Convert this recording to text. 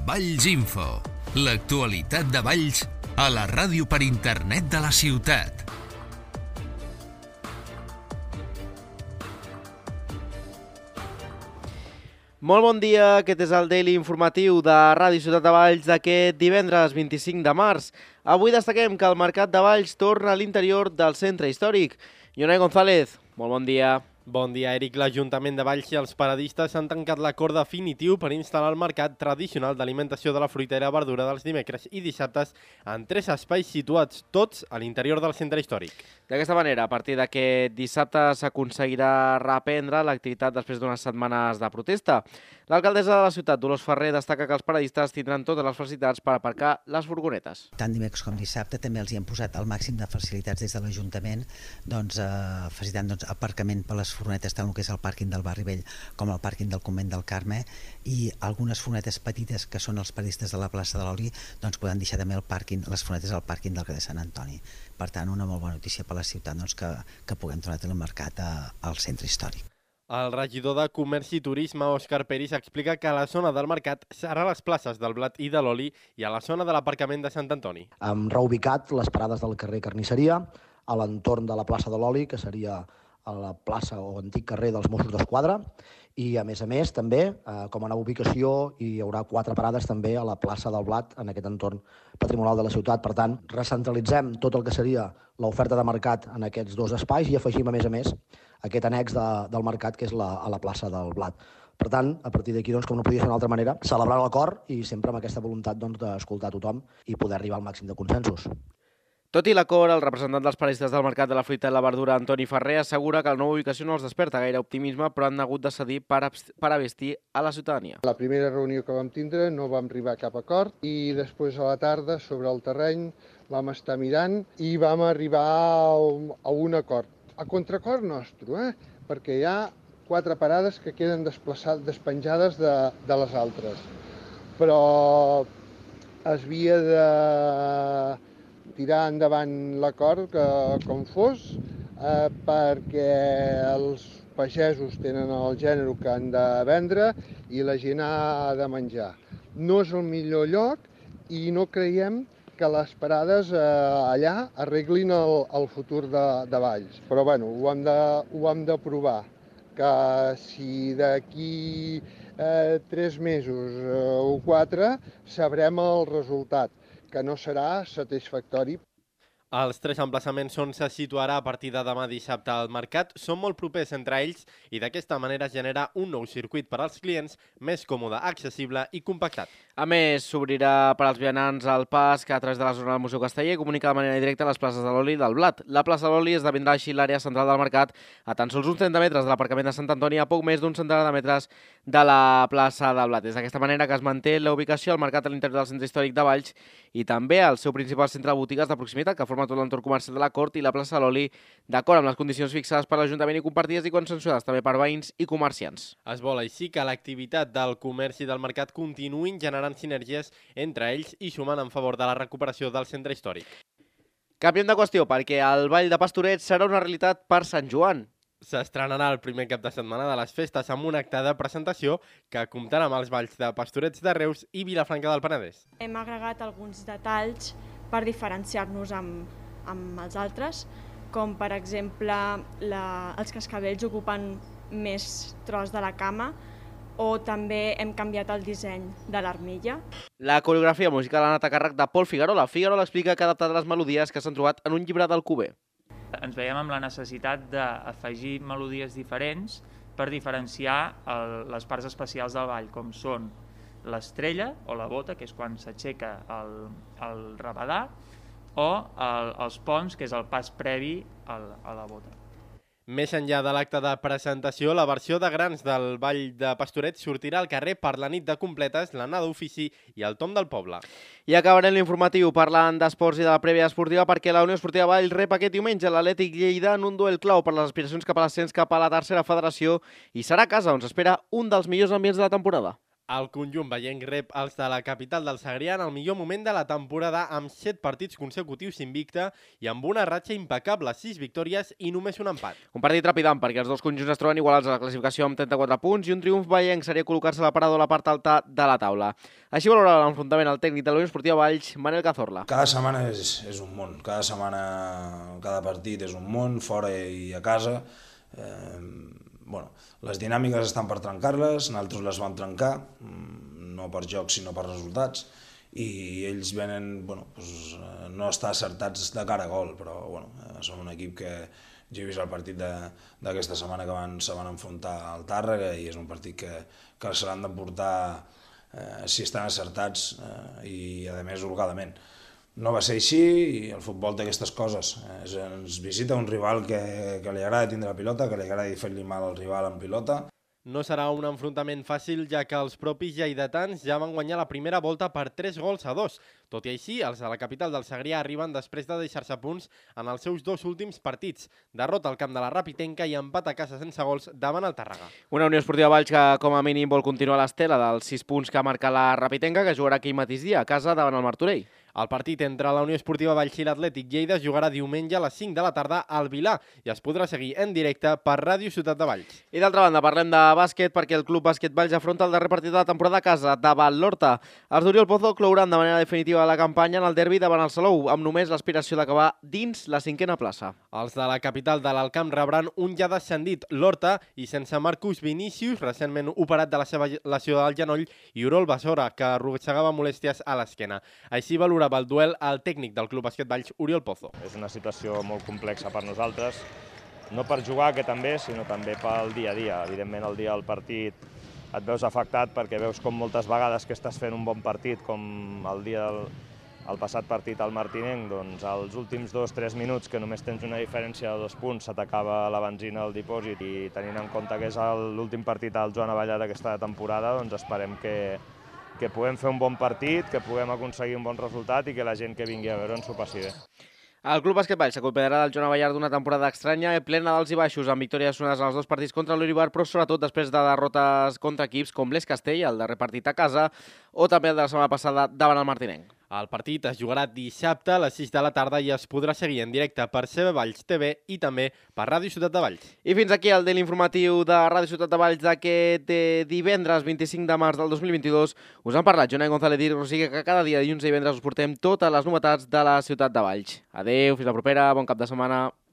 Valls Info, l'actualitat de Valls a la ràdio per internet de la ciutat. Molt bon dia, aquest és el Daily Informatiu de Ràdio Ciutat de Valls d'aquest divendres 25 de març. Avui destaquem que el Mercat de Valls torna a l'interior del centre històric. Ionai González, molt bon dia. Bon dia, Eric. L'Ajuntament de Valls i els paradistes han tancat l'acord definitiu per instal·lar el mercat tradicional d'alimentació de la fruita i la verdura dels dimecres i dissabtes en 3 espais situats tots a l'interior del centre històric. D'aquesta manera, a partir d'aquest dissabte s'aconseguirà reprendre l'activitat després d'unes setmanes de protesta. L'alcaldessa de la ciutat, Dolors Ferrer, destaca que els paradistes tindran totes les facilitats per aparcar les furgonetes. Tant dimecres com dissabte també els hi hem posat el màxim de facilitats des de l'Ajuntament, facilitant aparcament per les furgonetes tant el que és el pàrquing del Barri Vell com el pàrquing del Convent del Carme, i algunes furgonetes petites que són els paradistes de la plaça de l'Oli poden deixar també les furgonetes al pàrquing del carrer Sant Antoni. Per tant, una molt bona notícia per a la ciutat que puguem tornar a tenir el mercat al centre històric. El regidor de Comerç i Turisme, Òscar Peris, explica que a la zona del mercat serà a les places del Blat i de l'Oli i a la zona de l'aparcament de Sant Antoni. Hem reubicat les parades del carrer Carnisseria a l'entorn de la plaça de l'Oli, que seria a la plaça o antic carrer dels Mossos d'Esquadra, i a més també, com a nova ubicació, hi haurà 4 parades també a la plaça del Blat, en aquest entorn patrimonial de la ciutat. Per tant, recentralitzem tot el que seria l'oferta de mercat en aquests 2 espais i afegim, a més, aquest annex del mercat, que és a la plaça del Blat. Per tant, a partir d'aquí, com no podia ser d'una altra manera, celebrar l'acord i sempre amb aquesta voluntat d'escoltar tothom i poder arribar al màxim de consensos. Tot i l'acord, el representant dels paradistes del mercat de la fruita i la verdura, Antoni Ferrer, assegura que la nova ubicació no els desperta gaire optimisme, però han hagut de cedir per abastir a la ciutadania. La primera reunió que vam tindre no vam arribar a cap acord i després a la tarda, sobre el terreny, vam estar mirant i vam arribar a un acord. A contracor nostre, perquè hi ha 4 parades que queden despenjades de les altres. Però es havia de tirar endavant l'acord com fos, perquè els pagesos tenen el gènere que han de vendre i la gent ha de menjar. No és el millor lloc i no creiem que les parades allà arreglin el futur de Valls. Però bueno, ho hem de provar, que si d'aquí 3 mesos o 4 sabrem el resultat, que no serà satisfactori. Els 3 emplaçaments on se situarà a partir de demà dissabte al mercat són molt propers entre ells i d'aquesta manera es genera un nou circuit per als clients més còmode, accessible i compactat. A més, s'obrirà per als vianants el pas que a través de la zona del Museu Casteller comunica de manera directa a les places de l'Oli i del Blat. La plaça de l'Oli esdevindrà així l'àrea central del mercat a tan sols uns 30 metres de l'aparcament de Sant Antoni, a poc més d'un centenar de metres de la plaça del Blat. És d'aquesta manera que es manté la ubicació al mercat a l'interior del centre històric de Valls i també al seu principal centre de botigues de proximitat que forma tot l'entorn comercial de la Cort i la plaça de l'Oli, d'acord amb les condicions fixades per l'Ajuntament i compartides i consensuades també per veïns i comerciants. Es vol així que l'activitat del comerç i del mercat continuïn generant sinergies entre ells i sumant en favor de la recuperació del centre històric. Canviem de qüestió perquè el Ball de Pastorets serà una realitat per Sant Joan. S'estrenarà el primer cap de setmana de les festes amb un acte de presentació que comptarà amb els balls de Pastorets de Reus i Vilafranca del Penedès. Hem agregat alguns detalls per diferenciar-nos amb els altres, com per exemple els cascavells ocupen més tros de la cama o també hem canviat el disseny de l'armilla. La coreografia musical ha anat a càrrec de Pol Figuerola. Figuerola explica que ha adaptat les melodies que s'han trobat en un llibre d'Alcover. Ens veiem amb la necessitat d'afegir melodies diferents per diferenciar les parts especials del ball, com són l'estrella o la bota, que és quan s'aixeca el rabadà, o els ponts, que és el pas previ a la bota. Més enllà de l'acte de presentació, la versió de grans del Ball de Pastorets sortirà al carrer per la nit de completes, l'anada d'ofici i el tom del poble. I acabarem l'informatiu parlant d'esports i de la prèvia esportiva perquè la Unió Esportiva Valls rep aquest diumenge l'Atlètic Lleida en un duel clau per les aspiracions cap a l'ascens cap a la tercera federació i serà a casa on s'espera un dels millors ambients de la temporada. El conjunt vallenc rep els de la capital del Segrià en el millor moment de la temporada amb 7 partits consecutius invicta i amb una ratxa impecable, 6 victòries i només un empat. Un partit trepidant perquè els dos conjunts es troben igualats a la classificació amb 34 punts i un triomf vallenc seria col·locar-se a l'aparador a la part alta de la taula. Així valora l'enfrontament el tècnic de la Unió Esportiva Valls, Manel Cazorla. Cada setmana és un món, cada partit és un món, fora i a casa. Les dinàmiques estan per trencar-les, nosaltres les vam trencar, no per joc sinó per resultats, i ells venen, no estar acertats de cara a gol, però som un equip que jo he vist el partit d'aquesta setmana que se van enfrontar al Tàrrega i és un partit que se l'han d'emportar si estan acertats i a més holgadament. No va ser així i el futbol té aquestes coses. Ens visita un rival que li agrada tindre la pilota, que li agrada fer-li mal al rival en pilota. No serà un enfrontament fàcil, ja que els propis lleidatans ja van guanyar la primera volta per 3-2. Tot i així, els de la capital del Segrià arriben després de deixar-se punts en els seus 2 últims partits. Derrota al camp de la Rapitenca i empat a casa sense gols davant el Tàrrega. Una Unió Esportiva Valls que, com a mínim, vol continuar l'estela dels 6 punts que marca la Rapitenca, que jugarà aquell mateix dia a casa davant el Martorell. El partit entre la Unió Esportiva Valls i l'Atlètic Lleida es jugarà diumenge a les 5 de la tarda al Vilar i es podrà seguir en directe per Ràdio Ciutat de Valls. I d'altra banda, parlem de bàsquet perquè el Club Bàsquet Valls afronta el darrer partit de la temporada a casa davant l'Horta. Els d'Oriol Pozo clouran de manera definitiva la campanya en el derbi davant el Salou, amb només l'aspiració d'acabar dins la 5a plaça. Els de la capital de l'Alcamp rebran un ja descendit, l'Horta, i sense Marcus Vinícius, recentment operat de la seva lesió del genoll, i Orol Basora, que arrossegava molèsties a l'esquena. Així valorava el duel al tècnic del Club Bàsquet Valls, Oriol Pozo. És una situació molt complexa per nosaltres, no per jugar, que també, sinó també pel dia a dia. Evidentment, el dia del partit et veus afectat perquè veus com moltes vegades que estàs fent un bon partit, com el passat partit al Martinenc, doncs als últims 2-3 minuts, que només tens una diferència de 2 punts, se t'acaba la benzina al dipòsit, i tenint en compte que és l'últim partit al Joan Abellà d'aquesta temporada, doncs esperem que puguem fer un bon partit, que puguem aconseguir un bon resultat i que la gent que vingui a veure'ns s'ho passi bé. El Club Bàsquet Valls s'acomiadarà del Joan Abellà d'una temporada estranya, plena d'alts i baixos, amb victòries sonades en els 2 partits contra l'Uribar, però sobretot després de derrotes contra equips com l'Es Castell, el darrer partit a casa, o també el de la setmana passada davant el Martinenc. El partit es jugarà dissabte a les 6 de la tarda i es podrà seguir en directe per CB Valls TV i també per Ràdio Ciutat de Valls. I fins aquí el Daily Informatiu de Ràdio Ciutat de Valls d'aquest divendres 25 de març del 2022. Us han parlat Jonai González i Rosiga, que cada dia dilluns i divendres us portem totes les novetats de la Ciutat de Valls. Adéu, fins la propera, bon cap de setmana.